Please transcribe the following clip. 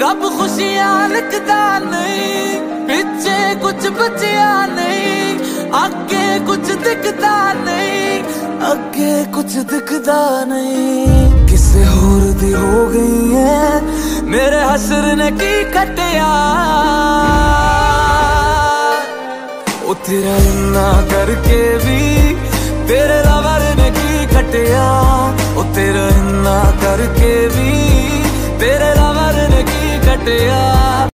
रब खुशियां लिखता नहीं, पीछे कुछ बचिया नहीं, आगे कुछ दिखता नहीं, आगे कुछ दिखता नहीं। किसे होर दी हो गई है मेरे हसर ने की कटिया, ओ तेरा इन्ना करके भी तेरे लवर ने की कटिया, ओ तेरा इन्ना करके भी तेरे लवर ने की कटिया।